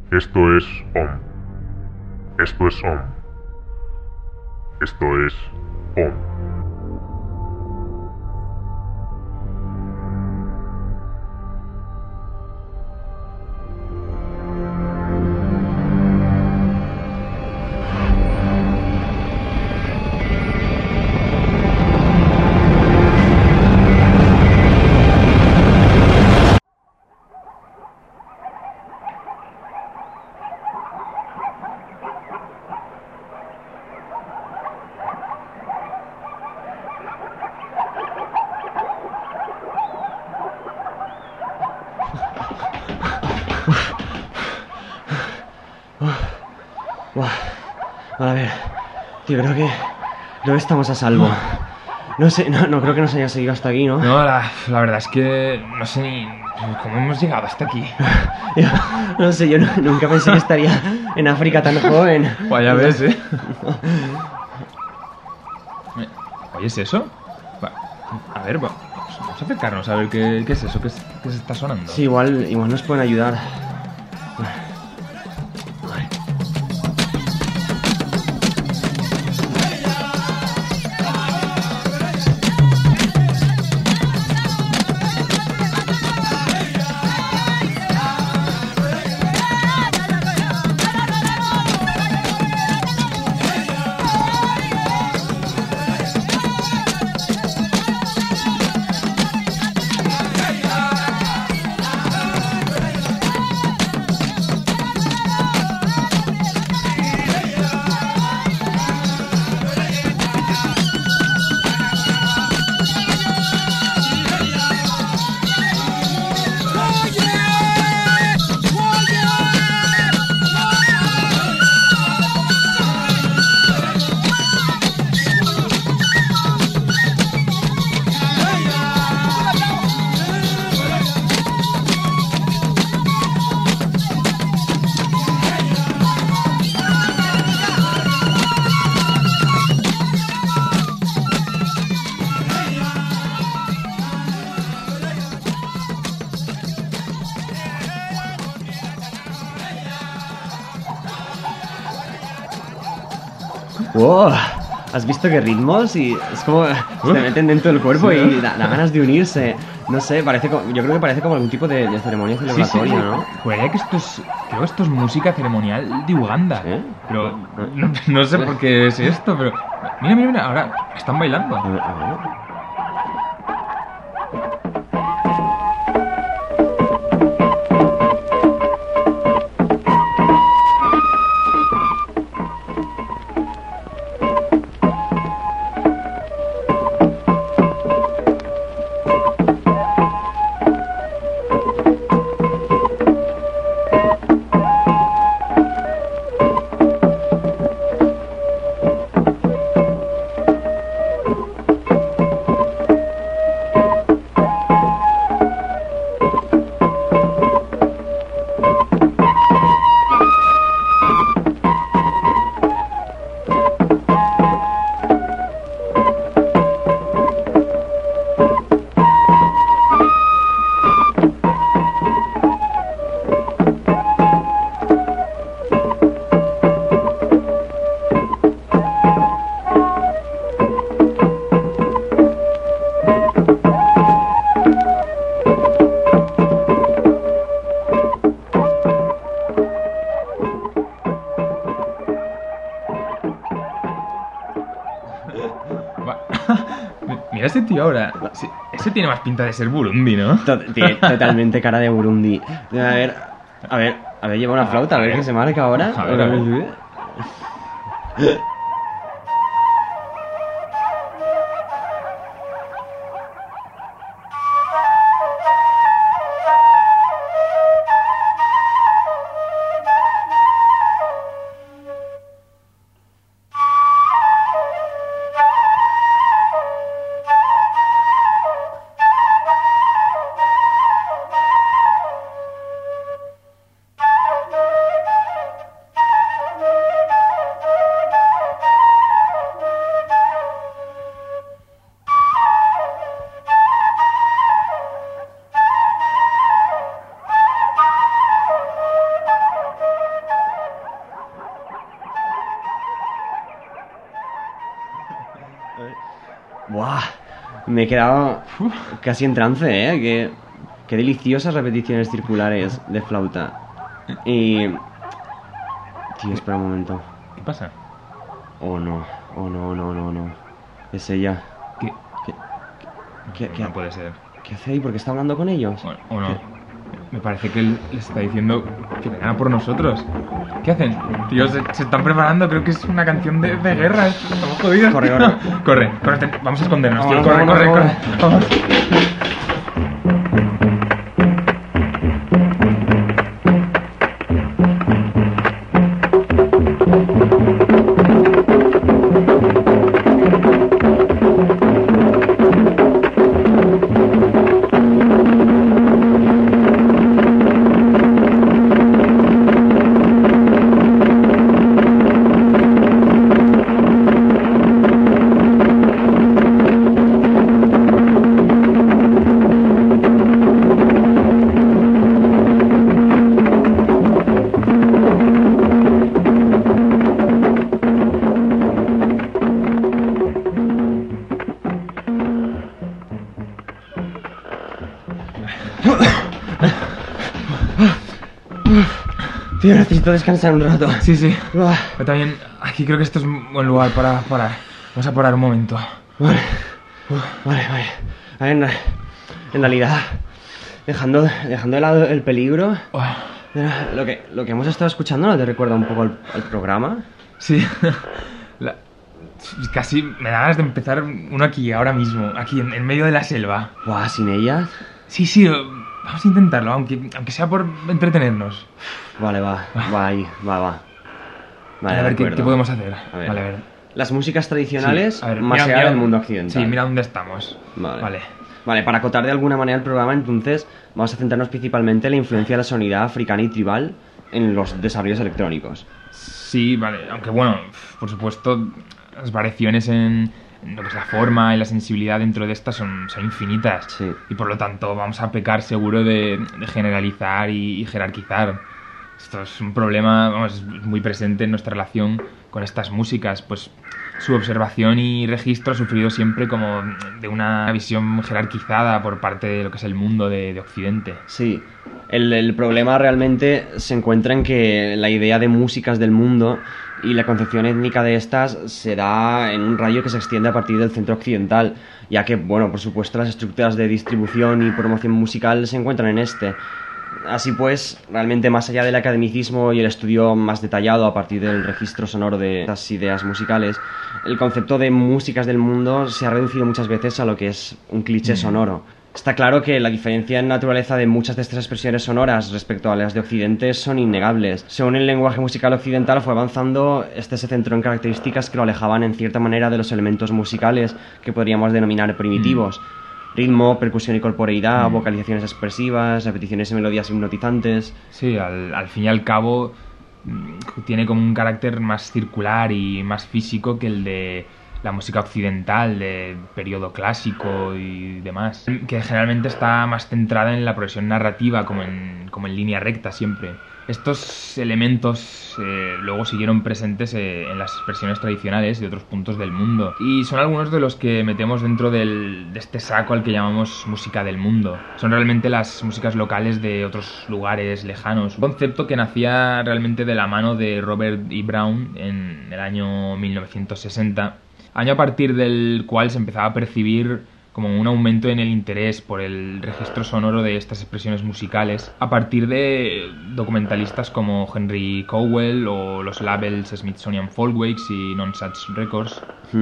Esto es OM. Esto es OM. Esto es OM. Buah. A ver, tío, creo que estamos a salvo. No sé, no creo que nos haya seguido hasta aquí, ¿no? No, la verdad es que no sé ni cómo hemos llegado hasta aquí. Yo, no sé, yo nunca pensé que estaría en África tan joven. Vaya ves, ¿eh? ¿Oyes eso? A ver, vamos a acercarnos a ver qué es eso, qué se está sonando. Sí, igual nos pueden ayudar. ¡Wow! ¿Has visto qué ritmos? Y es como se meten dentro del cuerpo y da ganas de unirse. No sé, yo creo que parece como algún tipo de ceremonia celebratoria, Sí. ¿no? Juraría que creo que esto es música ceremonial de Uganda. ¿Eh? Pero no sé por qué es esto, pero mira, ahora están bailando. A ver. Mira ese tío ahora. Sí, ese tiene más pinta de ser Burundi, ¿no? Tiene totalmente cara de Burundi. A ver, lleva una flauta, a ver qué se marca ahora. A ver. Buah, me he quedado casi en trance, ¿eh? Qué deliciosas repeticiones circulares de flauta. Y... Tío, espera un momento. ¿Qué pasa? Oh, no. Es ella. ¿Qué No puede ser. ¿Qué hace ahí? ¿Por qué está hablando con ellos? O no. Me parece que él les está diciendo que vengan a por nosotros. ¿Qué hacen? Tío, se están preparando. Creo que es una canción de guerra. Estamos jodidos. Corre. Vamos a escondernos, tío. Corre. Vamos. Tío, necesito descansar un rato. Sí. Buah. Yo también, aquí creo que esto es un buen lugar para parar. Vamos a parar un momento. Vale. A ver, en realidad, dejando de lado el peligro, lo que hemos estado escuchando, ¿no te recuerda un poco al programa? Sí. Casi me da ganas de empezar uno aquí, ahora mismo, aquí en medio de la selva. Buah, ¿sin ella? Sí, vamos a intentarlo, aunque sea por entretenernos. Vale, va. Vale, a ver, ¿qué podemos hacer? A ver. Vale, a ver. Las músicas tradicionales, Sí, a ver, más allá del mundo occidental. Sí, mira dónde estamos. Vale, para acotar de alguna manera el programa, entonces, vamos a centrarnos principalmente en la influencia de la sonoridad africana y tribal en los desarrollos electrónicos. Sí, vale, aunque bueno, por supuesto, las variaciones en lo que es la forma y la sensibilidad dentro de estas son infinitas. Sí. Y por lo tanto vamos a pecar seguro de generalizar y jerarquizar. Esto es un problema, vamos, es muy presente en nuestra relación con estas músicas, pues su observación y registro ha sufrido siempre como de una visión jerarquizada por parte de lo que es el mundo de Occidente. Sí, el problema realmente se encuentra en que la idea de músicas del mundo y la concepción étnica de estas se da en un rayo que se extiende a partir del centro occidental, ya que, bueno, por supuesto las estructuras de distribución y promoción musical se encuentran en este. Así pues, realmente más allá del academicismo y el estudio más detallado a partir del registro sonoro de estas ideas musicales, el concepto de músicas del mundo se ha reducido muchas veces a lo que es un cliché sonoro. Está claro que la diferencia en naturaleza de muchas de estas expresiones sonoras respecto a las de Occidente son innegables. Según el lenguaje musical occidental fue avanzando, este se centró en características que lo alejaban en cierta manera de los elementos musicales que podríamos denominar primitivos. Ritmo, percusión y corporeidad, vocalizaciones expresivas, repeticiones y melodías hipnotizantes. Sí, al fin y al cabo tiene como un carácter más circular y más físico que el de la música occidental de periodo clásico y demás, que generalmente está más centrada en la progresión narrativa como en línea recta siempre. Estos elementos luego siguieron presentes en las expresiones tradicionales de otros puntos del mundo y son algunos de los que metemos dentro de este saco al que llamamos música del mundo. Son realmente las músicas locales de otros lugares lejanos, un concepto que nacía realmente de la mano de Robert E. Brown en el año 1960, año a partir del cual se empezaba a percibir como un aumento en el interés por el registro sonoro de estas expresiones musicales a partir de documentalistas como Henry Cowell o los labels Smithsonian Folkways y Nonsuch Records.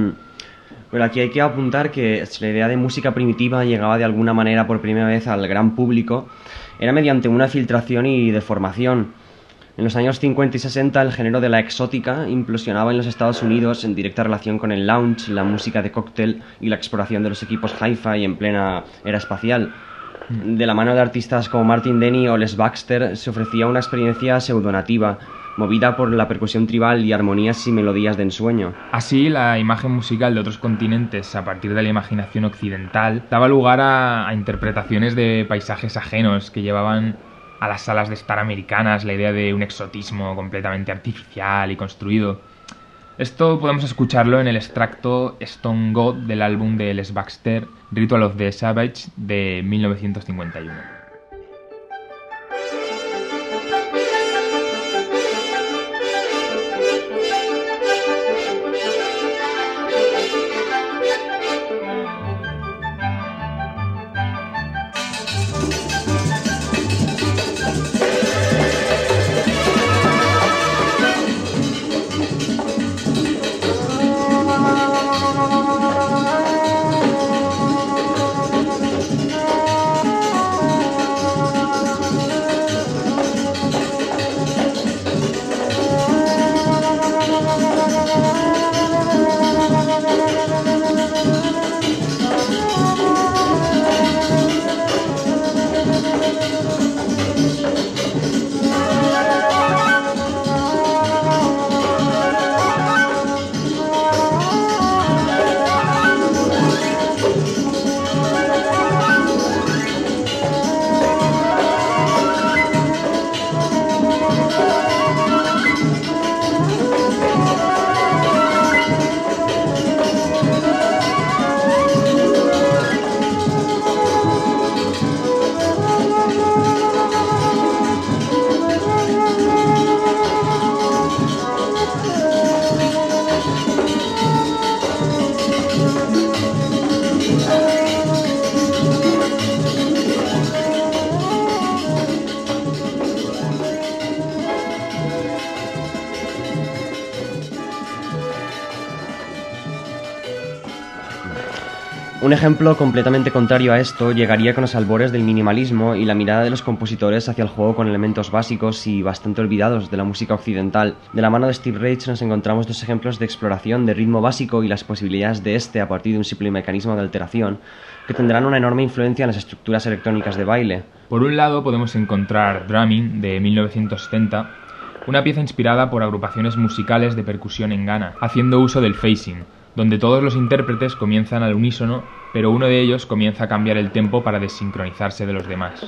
Pero aquí hay que apuntar que si la idea de música primitiva llegaba de alguna manera por primera vez al gran público, era mediante una filtración y deformación. En los años 50 y 60 el género de la exótica implosionaba en los Estados Unidos en directa relación con el lounge, la música de cóctel y la exploración de los equipos hi-fi en plena era espacial. De la mano de artistas como Martin Denny o Les Baxter se ofrecía una experiencia pseudonativa, movida por la percusión tribal y armonías y melodías de ensueño. Así, la imagen musical de otros continentes a partir de la imaginación occidental daba lugar a interpretaciones de paisajes ajenos que llevaban a las salas de estar americanas la idea de un exotismo completamente artificial y construido. Esto podemos escucharlo en el extracto Stone God del álbum de Les Baxter, Ritual of the Savage, de 1951. Un ejemplo completamente contrario a esto llegaría con los albores del minimalismo y la mirada de los compositores hacia el juego con elementos básicos y bastante olvidados de la música occidental. De la mano de Steve Reich nos encontramos dos ejemplos de exploración de ritmo básico y las posibilidades de este a partir de un simple mecanismo de alteración que tendrán una enorme influencia en las estructuras electrónicas de baile. Por un lado podemos encontrar Drumming, de 1970, una pieza inspirada por agrupaciones musicales de percusión en Ghana, haciendo uso del phasing, donde todos los intérpretes comienzan al unísono, pero uno de ellos comienza a cambiar el tempo para desincronizarse de los demás.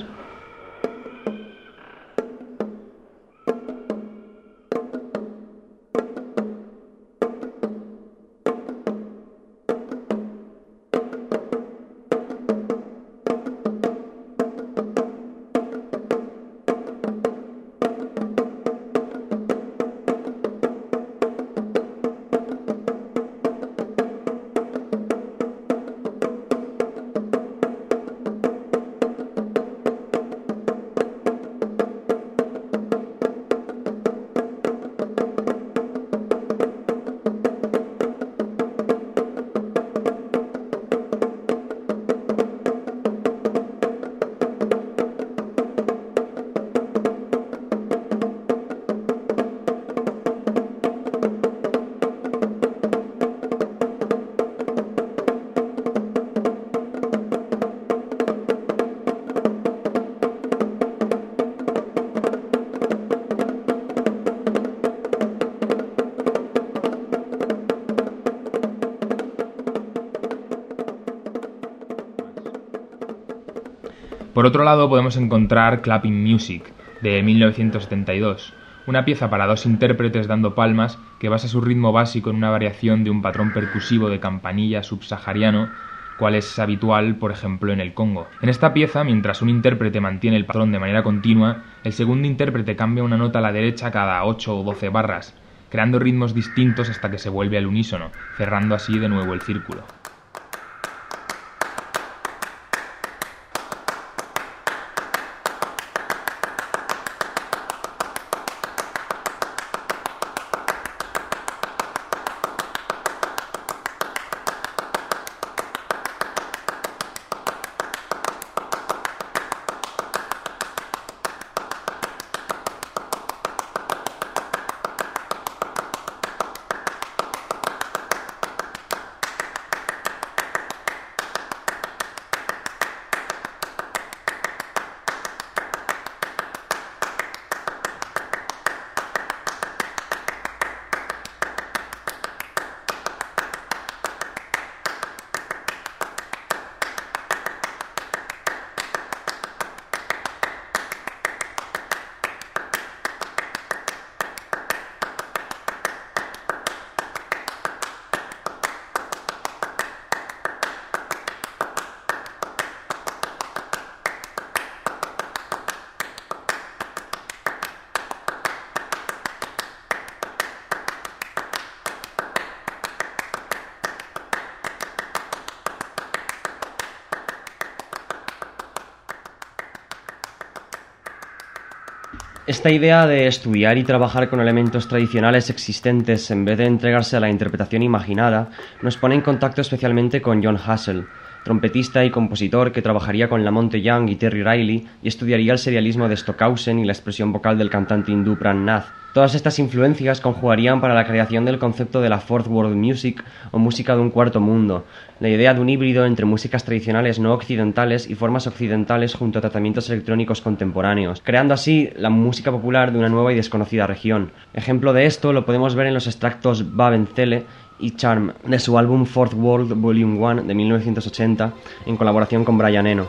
Por otro lado podemos encontrar Clapping Music, de 1972, una pieza para dos intérpretes dando palmas que basa su ritmo básico en una variación de un patrón percusivo de campanilla subsahariano, cual es habitual, por ejemplo, en el Congo. En esta pieza, mientras un intérprete mantiene el patrón de manera continua, el segundo intérprete cambia una nota a la derecha cada 8 o 12 barras, creando ritmos distintos hasta que se vuelve al unísono, cerrando así de nuevo el círculo. Esta idea de estudiar y trabajar con elementos tradicionales existentes en vez de entregarse a la interpretación imaginada nos pone en contacto especialmente con Jon Hassell, trompetista y compositor que trabajaría con Lamonte Young y Terry Riley y estudiaría el serialismo de Stockhausen y la expresión vocal del cantante hindú Pran Nath. Todas estas influencias conjugarían para la creación del concepto de la Fourth World Music o música de un cuarto mundo, la idea de un híbrido entre músicas tradicionales no occidentales y formas occidentales junto a tratamientos electrónicos contemporáneos, creando así la música popular de una nueva y desconocida región. Ejemplo de esto lo podemos ver en los extractos Babenzelle y Charm de su álbum Fourth World Volume 1 de 1980 en colaboración con Brian Eno.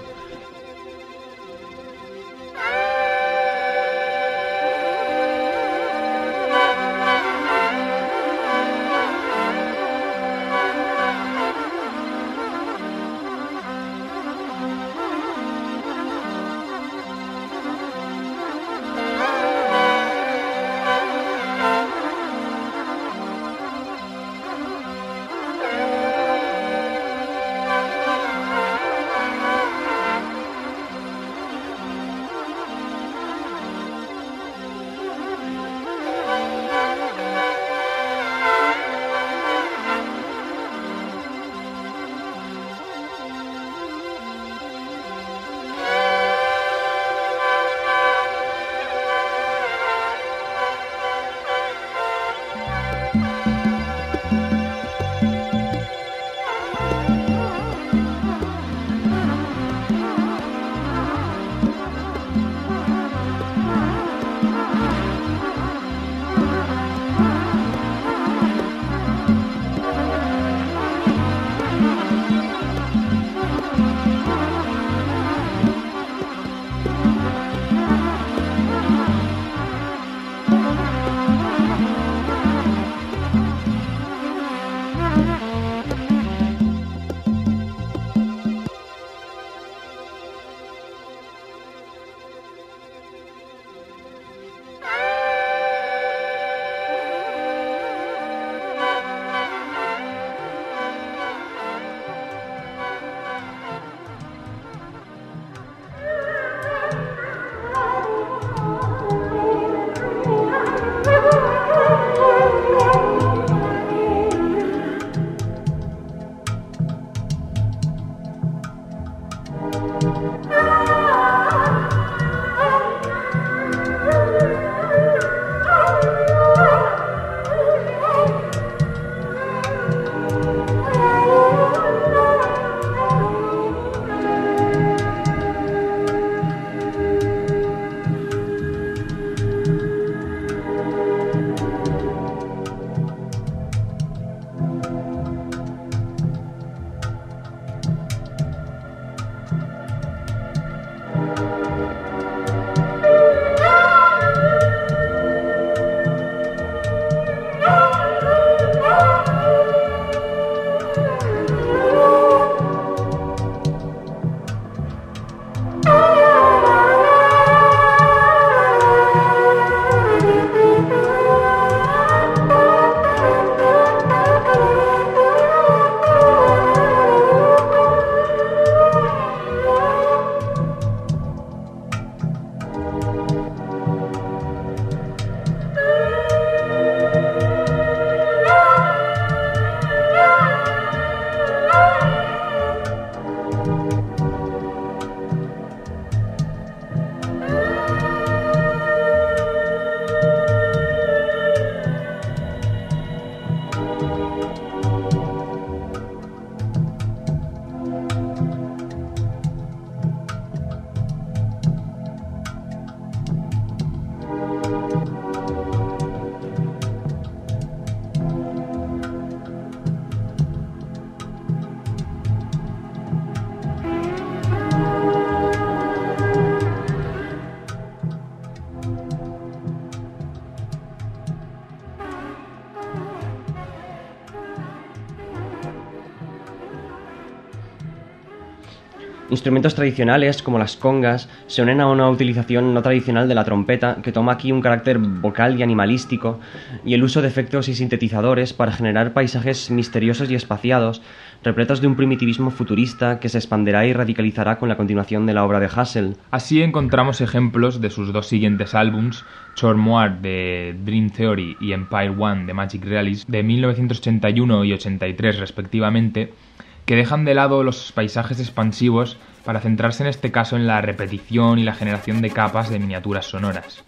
Instrumentos tradicionales, como las congas, se unen a una utilización no tradicional de la trompeta, que toma aquí un carácter vocal y animalístico, y el uso de efectos y sintetizadores para generar paisajes misteriosos y espaciados, repletos de un primitivismo futurista que se expanderá y radicalizará con la continuación de la obra de Hassel. Así encontramos ejemplos de sus dos siguientes álbums, Chormoir de Dream Theory y Empire One de Magic Realism, de 1981 y 83 respectivamente, que dejan de lado los paisajes expansivos para centrarse en este caso en la repetición y la generación de capas de miniaturas sonoras.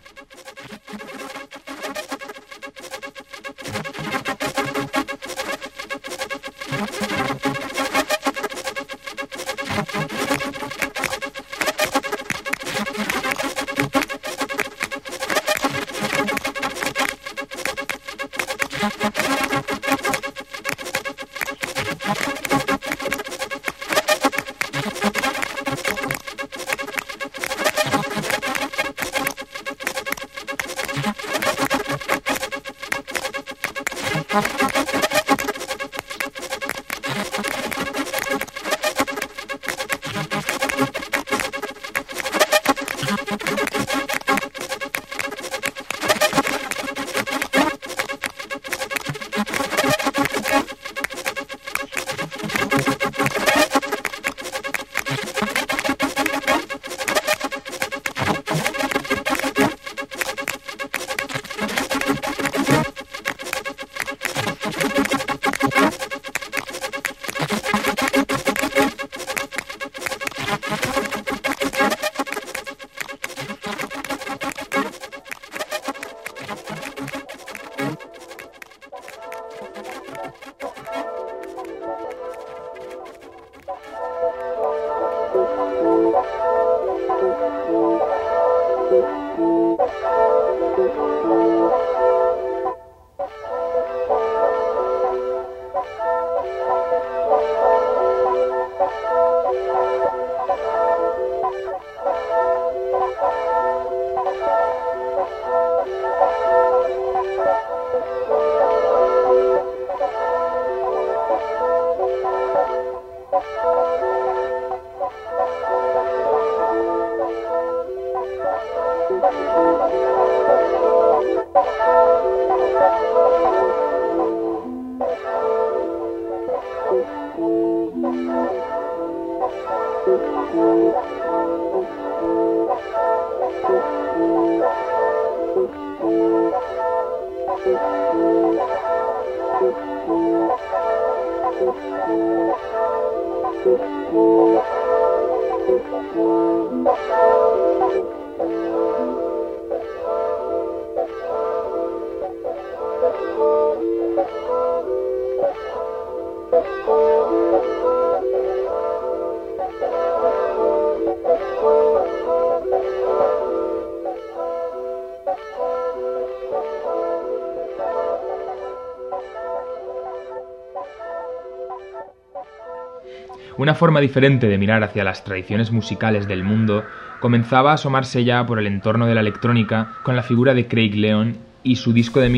Una forma diferente de mirar hacia las tradiciones musicales del mundo comenzaba a asomarse ya por el entorno de la electrónica con la figura de Craig Leon y su disco de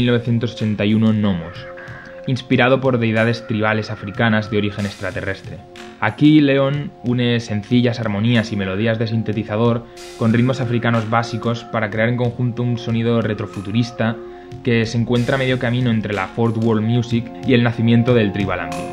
1981 Nomos, inspirado por deidades tribales africanas de origen extraterrestre. Aquí Leon une sencillas armonías y melodías de sintetizador con ritmos africanos básicos para crear en conjunto un sonido retrofuturista que se encuentra a medio camino entre la Fourth World Music y el nacimiento del Tribal Ambient.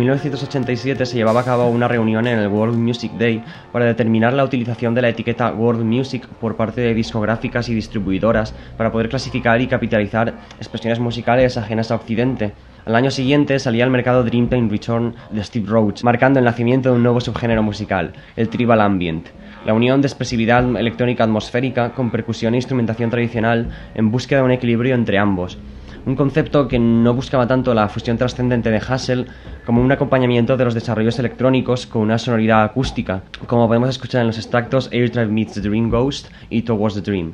1987 se llevaba a cabo una reunión en el World Music Day para determinar la utilización de la etiqueta World Music por parte de discográficas y distribuidoras para poder clasificar y capitalizar expresiones musicales ajenas a Occidente. Al año siguiente salía al mercado Dreamtime Return de Steve Roach, marcando el nacimiento de un nuevo subgénero musical, el Tribal Ambient, la unión de expresividad electrónica atmosférica con percusión e instrumentación tradicional en búsqueda de un equilibrio entre ambos. Un concepto que no buscaba tanto la fusión trascendente de Hassel como un acompañamiento de los desarrollos electrónicos con una sonoridad acústica, como podemos escuchar en los extractos Air Drive Meets the Dream Ghost y Towards the Dream.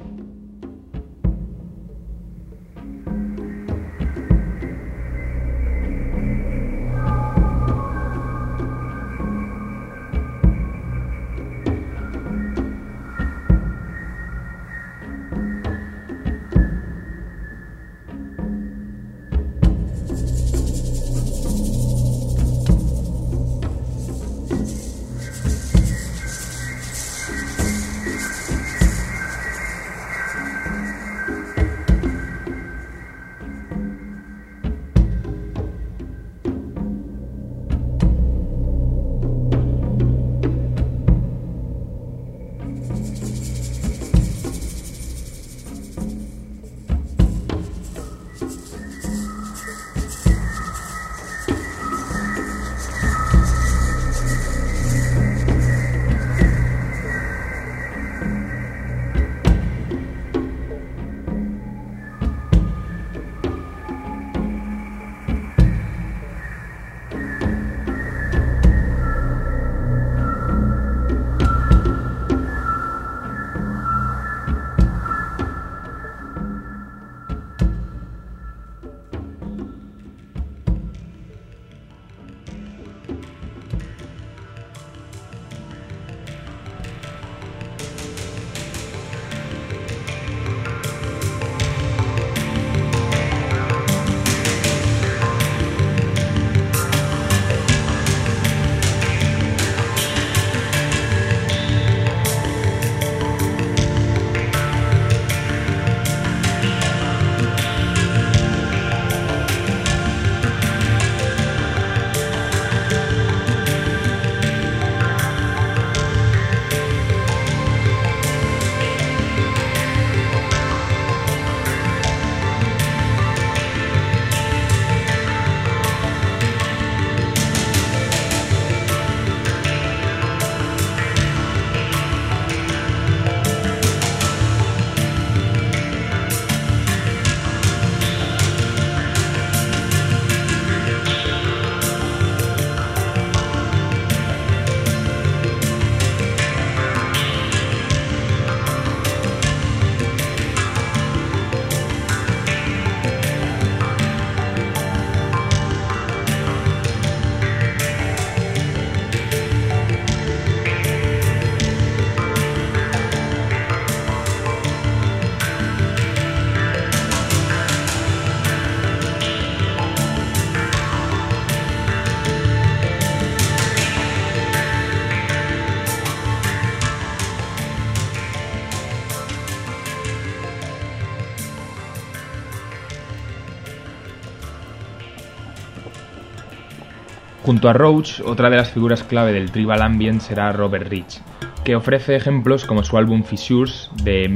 Junto a Roach, otra de las figuras clave del Tribal Ambient será Robert Rich, que ofrece ejemplos como su álbum Fissures de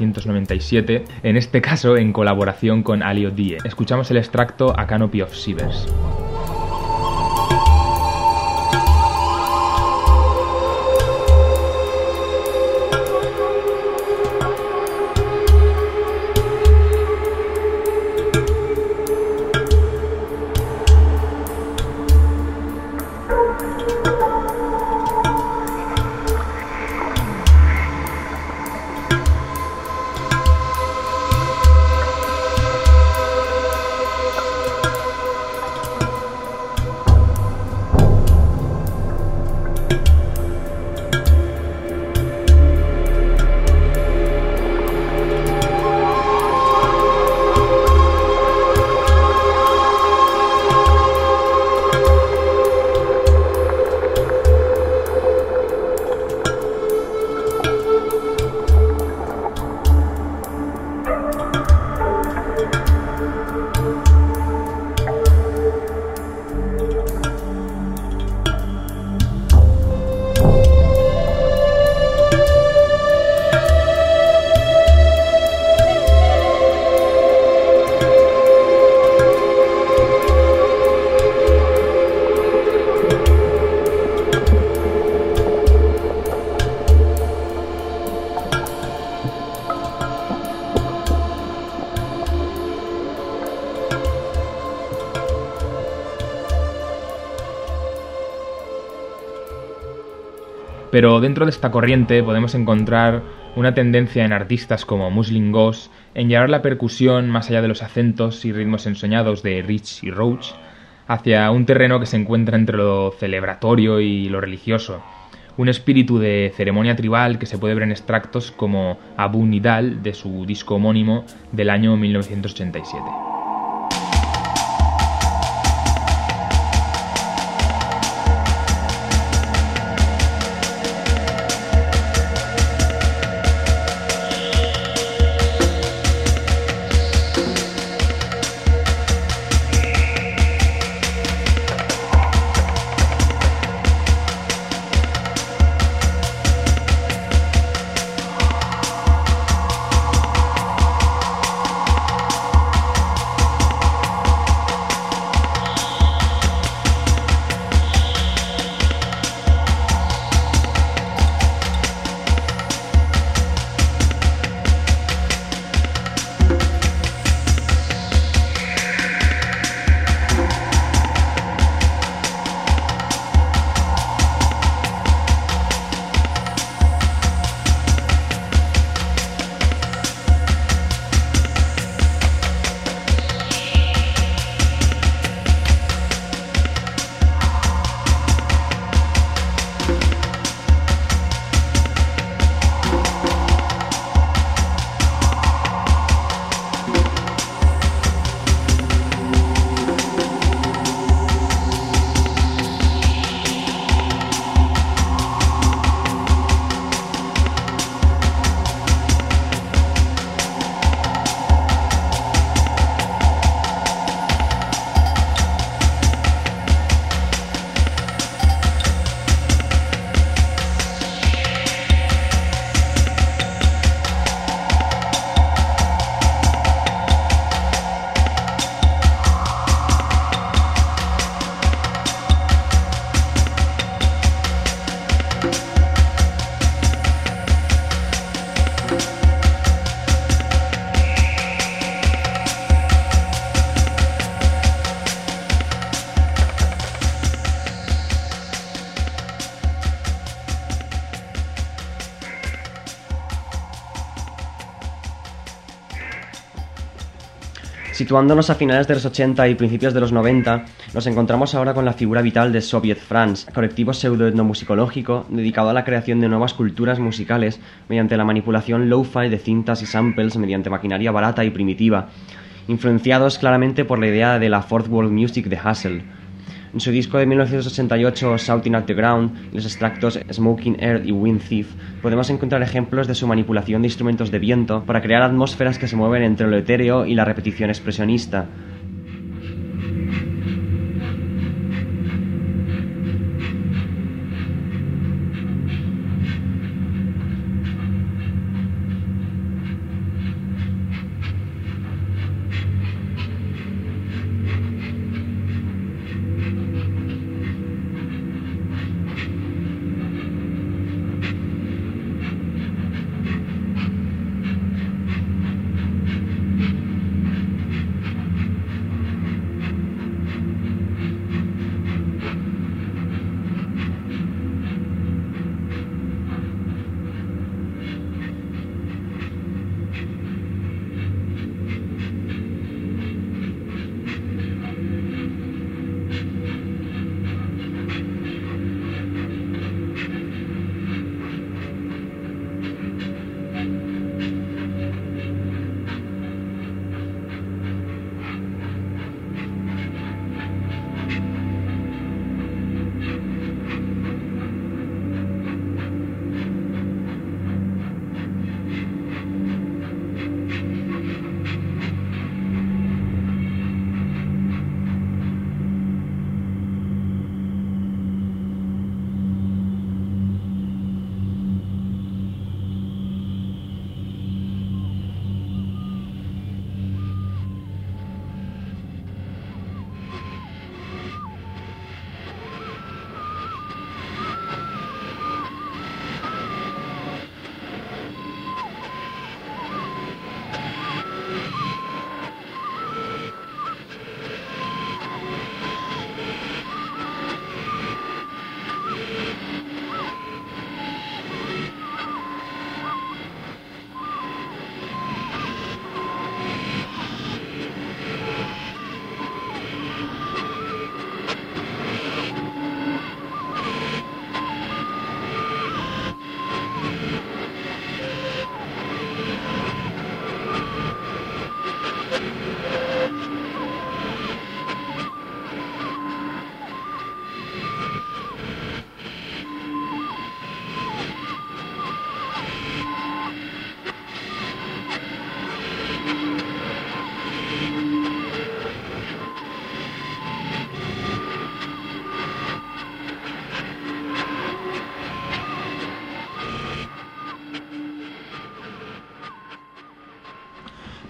1997, en este caso en colaboración con Ali Odie. Escuchamos el extracto A Canopy of Shivers. Pero dentro de esta corriente podemos encontrar una tendencia en artistas como Muslim Ghost en llevar la percusión más allá de los acentos y ritmos ensoñados de Rich y Roach hacia un terreno que se encuentra entre lo celebratorio y lo religioso. Un espíritu de ceremonia tribal que se puede ver en extractos como Abu Nidal de su disco homónimo del año 1987. Situándonos a finales de los 80 y principios de los 90, nos encontramos ahora con la figura vital de Soviet France, colectivo pseudo-etnomusicológico dedicado a la creación de nuevas culturas musicales mediante la manipulación lo-fi de cintas y samples mediante maquinaria barata y primitiva, influenciados claramente por la idea de la Fourth World Music de Hassel. En su disco de 1988, Shouting at the Ground, en los extractos Smoking Earth y Wind Thief, podemos encontrar ejemplos de su manipulación de instrumentos de viento para crear atmósferas que se mueven entre lo etéreo y la repetición expresionista.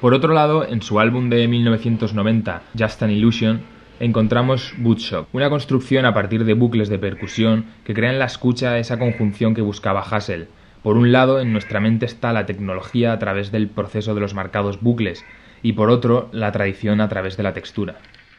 Por otro lado, en su álbum de 1990, Just an Illusion, encontramos Bootshock, una construcción a partir de bucles de percusión que crea en la escucha esa conjunción que buscaba Hassel. Por un lado, en nuestra mente está la tecnología a través del proceso de los marcados bucles, y por otro, la tradición a través de la textura.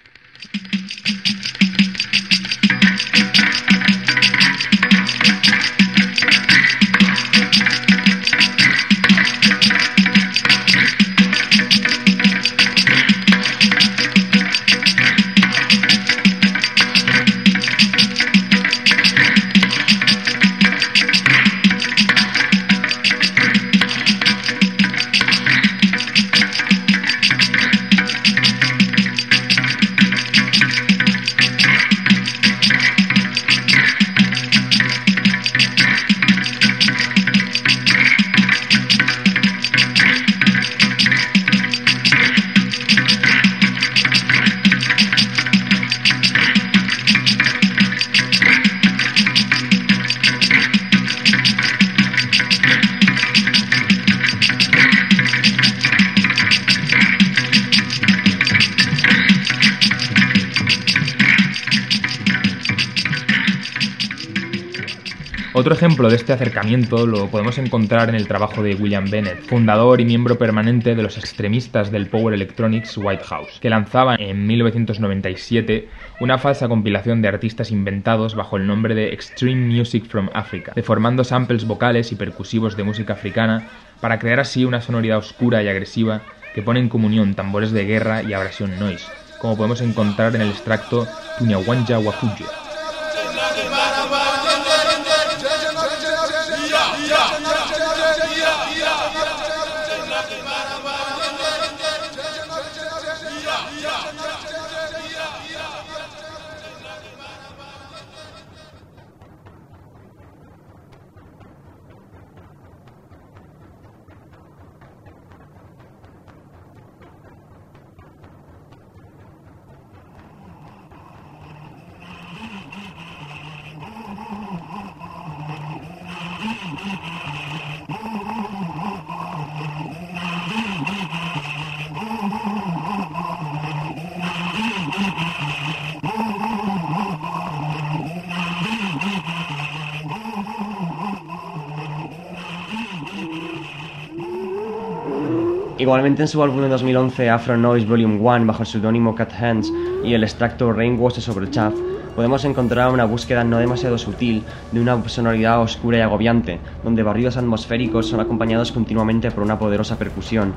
Otro ejemplo de este acercamiento lo podemos encontrar en el trabajo de William Bennett, fundador y miembro permanente de los extremistas del Power Electronics White House, que lanzaba en 1997 una falsa compilación de artistas inventados bajo el nombre de Extreme Music from Africa, deformando samples vocales y percusivos de música africana para crear así una sonoridad oscura y agresiva que pone en comunión tambores de guerra y abrasión noise, como podemos encontrar en el extracto Tunyawanja Wafujo. Igualmente en su álbum de 2011 Afro Noise Volume 1 bajo el seudónimo Cat Hands y el extracto Rainwater sobre Chaff podemos encontrar una búsqueda no demasiado sutil de una sonoridad oscura y agobiante, donde barridos atmosféricos son acompañados continuamente por una poderosa percusión.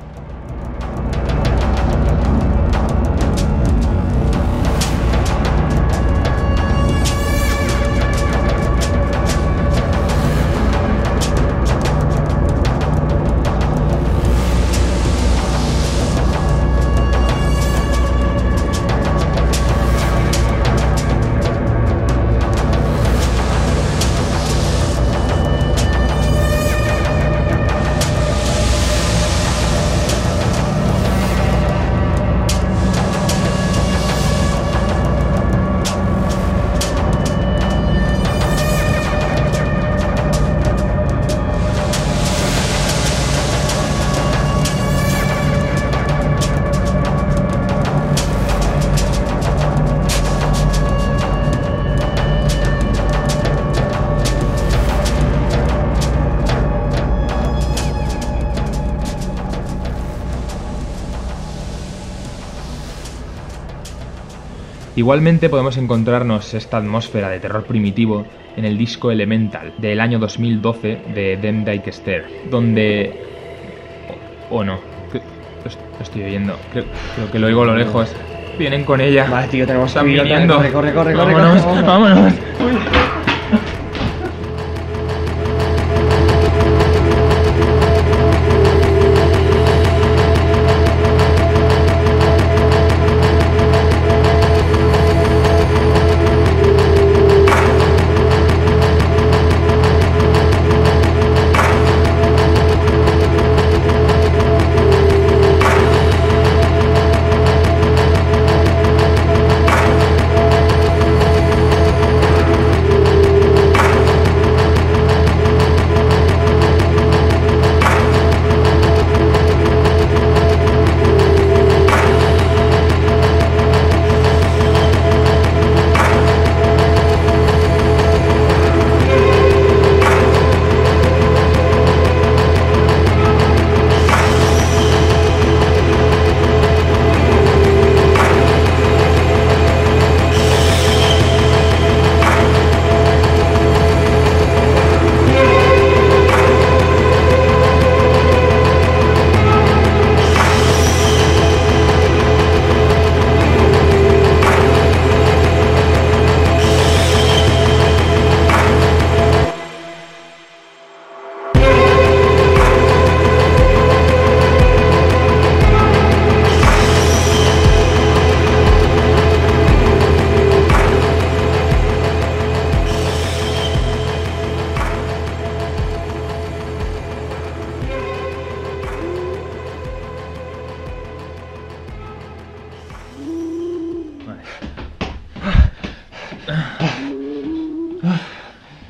Igualmente podemos encontrarnos esta atmósfera de terror primitivo en el disco Elemental del año 2012 de Them Dyke Stair, donde... o no, lo estoy oyendo, creo que lo oigo a lo lejos. Vienen con ella. Vale, tío, tenemos Están que ir. viniendo. Corre. Vámonos. Uy.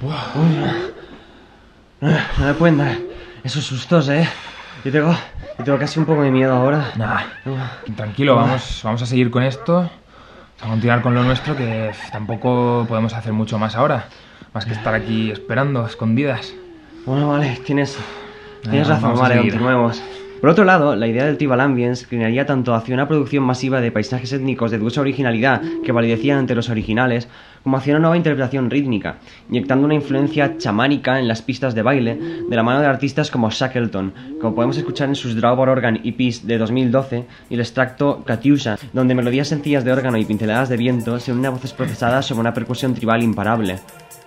No me pueden dar esos sustos, ¿eh? Yo tengo casi un poco de miedo ahora. Nah, tranquilo, vamos a seguir con esto. A continuar con lo nuestro, que tampoco podemos hacer mucho más ahora. Más que estar aquí esperando, escondidas. Bueno, vale, tienes razón, vamos a vale, seguir. continuemos. Por otro lado, la idea del Tribal Ambience inclinaría tanto hacia una producción masiva de paisajes étnicos de dudosa originalidad que validecían ante los originales, como hacia una nueva interpretación rítmica, inyectando una influencia chamánica en las pistas de baile de la mano de artistas como Shackleton, como podemos escuchar en sus Drawbar Organ EPs de 2012 y el extracto Katyusha, donde melodías sencillas de órgano y pinceladas de viento se unen a voces procesadas sobre una percusión tribal imparable.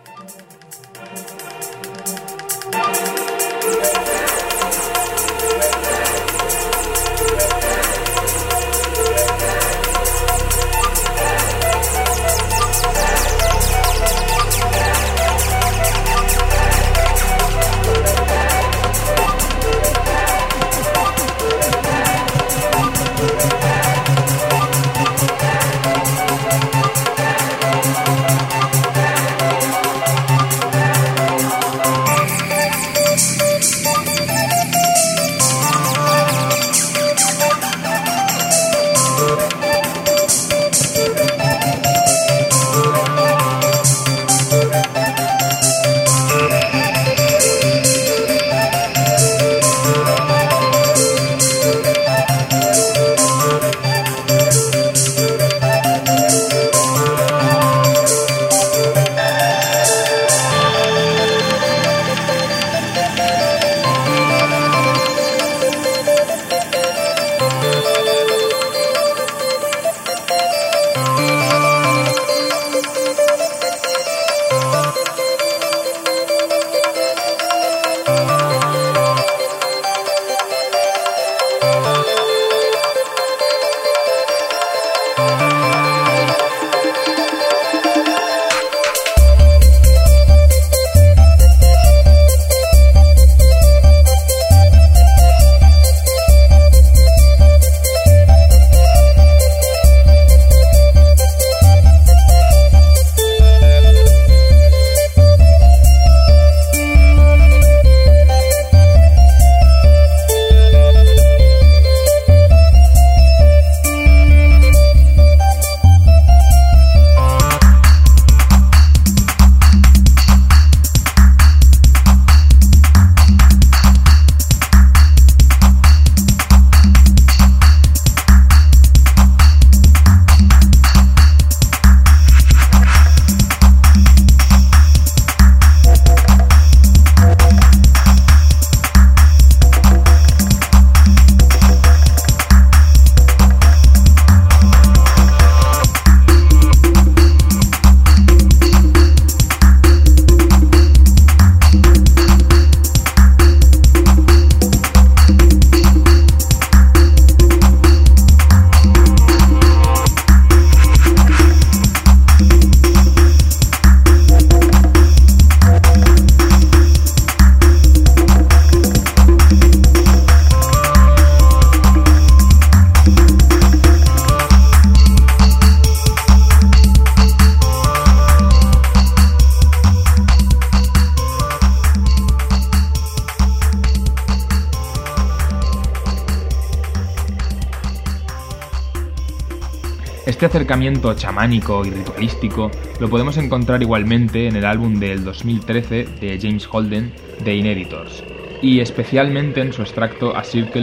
Este acercamiento chamánico y ritualístico lo podemos encontrar igualmente en el álbum del 2013 de James Holden, The Ineditors, y especialmente en su extracto A Circle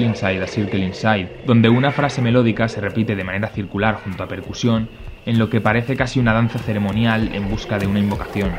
Inside, donde una frase melódica se repite de manera circular junto a percusión, en lo que parece casi una danza ceremonial en busca de una invocación.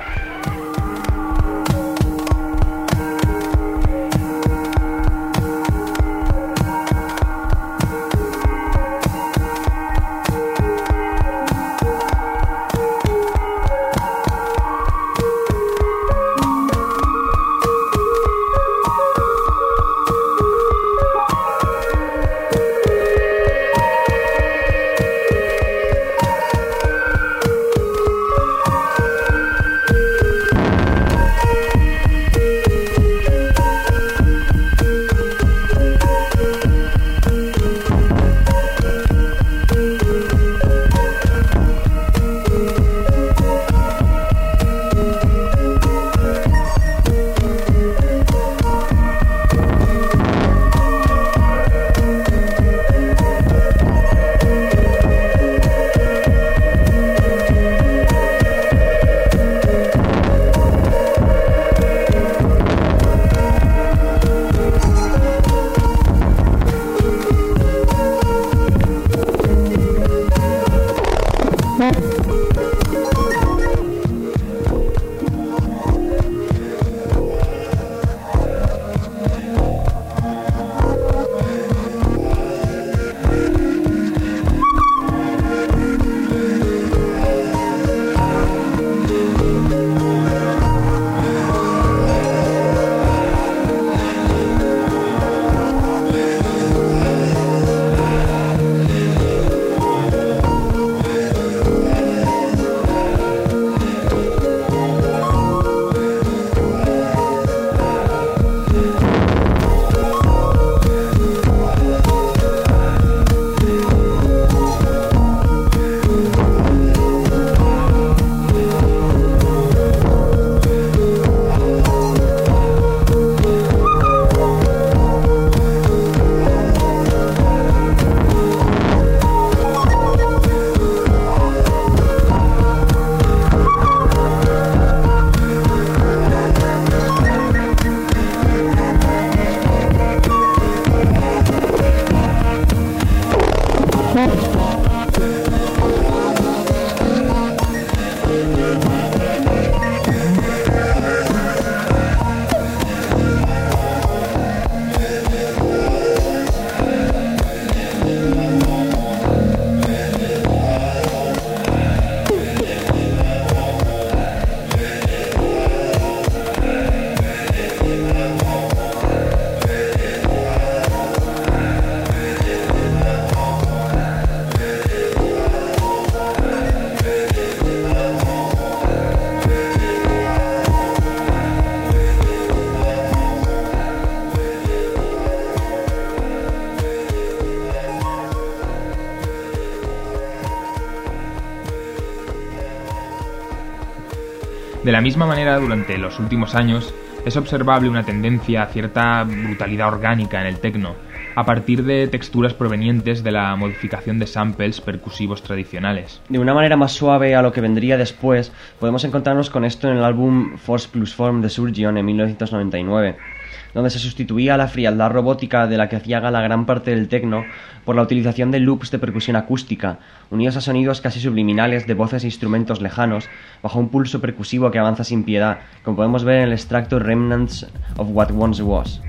De la misma manera, durante los últimos años es observable una tendencia a cierta brutalidad orgánica en el techno, a partir de texturas provenientes de la modificación de samples percusivos tradicionales. De una manera más suave a lo que vendría después, podemos encontrarnos con esto en el álbum Force Plus Form de Surgeon en 1999, donde se sustituía la frialdad robótica de la que hacía gala gran parte del techno por la utilización de loops de percusión acústica, unidos a sonidos casi subliminales de voces e instrumentos lejanos, bajo un pulso percusivo que avanza sin piedad, como podemos ver en el extracto Remnants of What Once Was.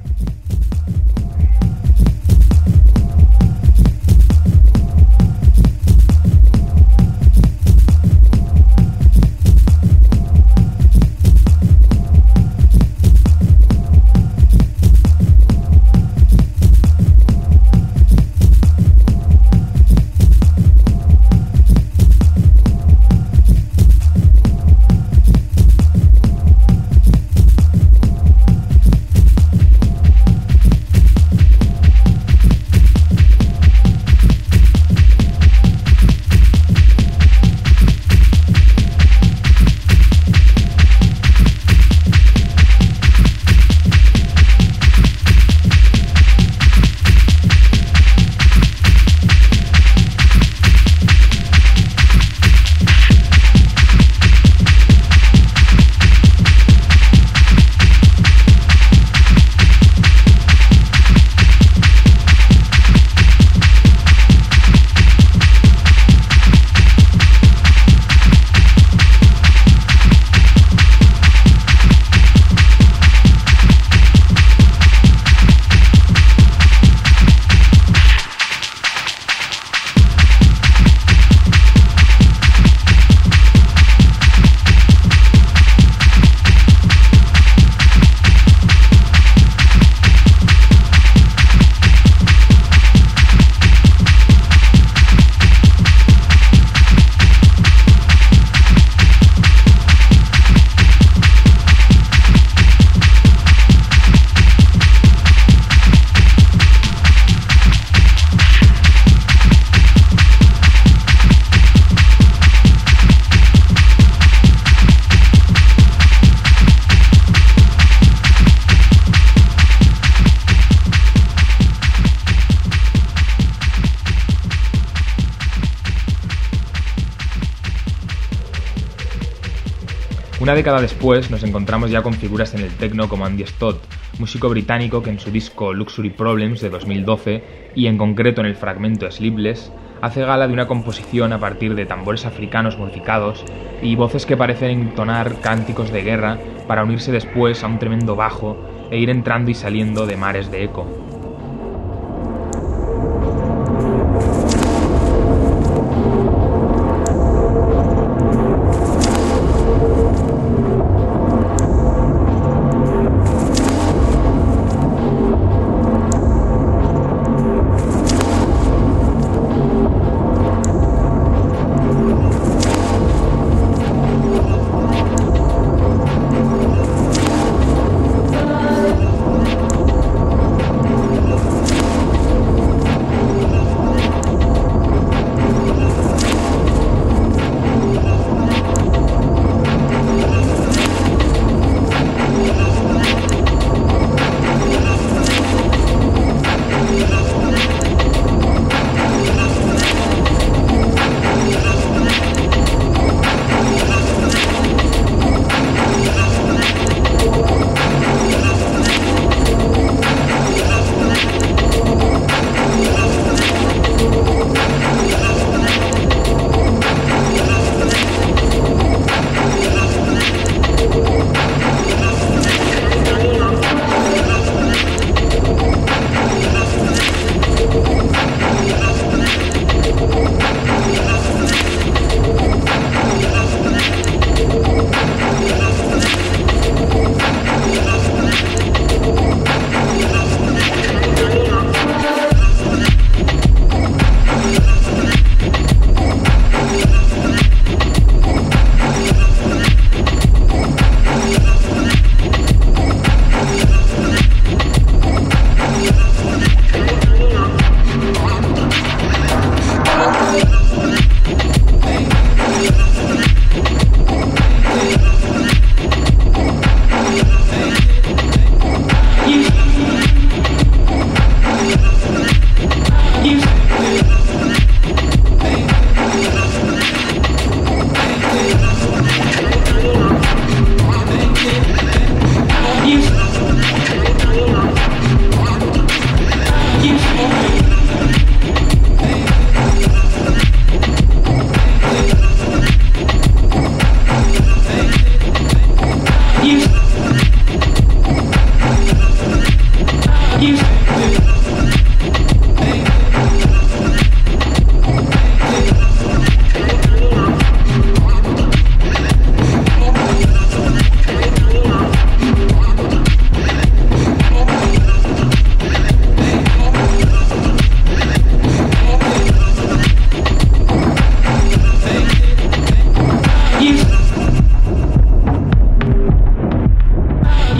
Una década después nos encontramos ya con figuras en el techno como Andy Stott, músico británico que en su disco Luxury Problems de 2012, y en concreto en el fragmento Sleepless, hace gala de una composición a partir de tambores africanos modificados y voces que parecen entonar cánticos de guerra para unirse después a un tremendo bajo e ir entrando y saliendo de mares de eco.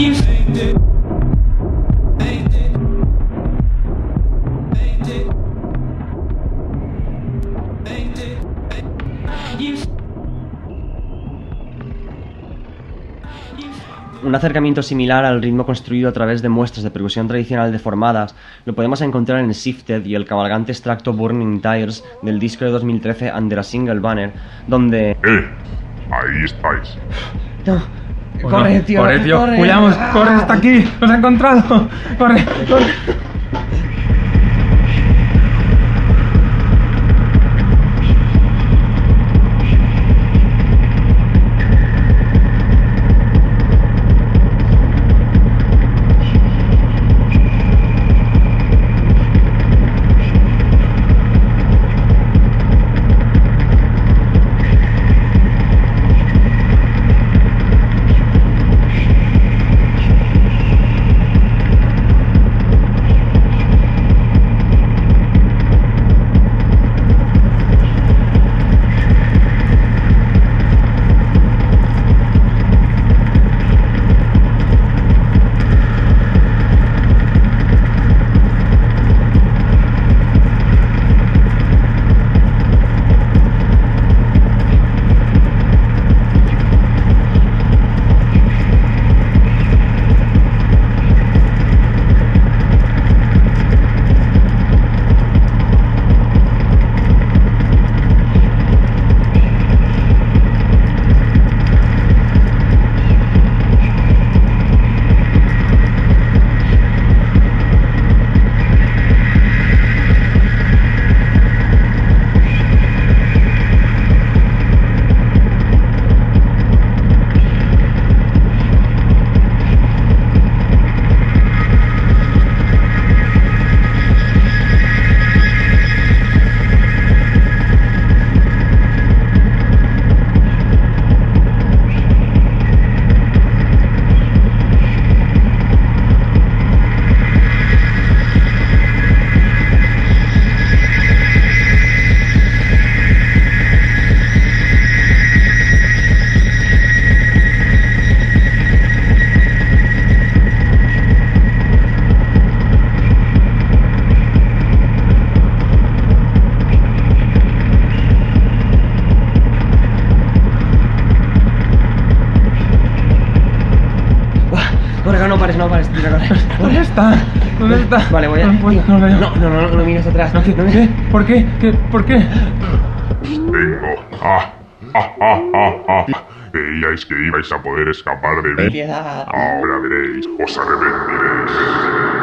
Un acercamiento similar al ritmo construido a través de muestras de percusión tradicional deformadas lo podemos encontrar en Shifted y el cabalgante extracto Burning Tires del disco de 2013 Under a Single Banner, donde... Ahí estáis. No, corre, tío, corre, tío. corre. Juliamos, corre, está aquí, nos ha encontrado. Corre, corre. No pares, tira, corre. ¿Dónde está? ¿Dónde está? Vale, voy a... No puedo, no lo veo. No mires atrás. No, ¿qué? ¿Por qué? ¿Por qué? Vengo. Veíais que ibais a poder escapar de mí. Piedad. Ahora veréis, os arrepentiréis.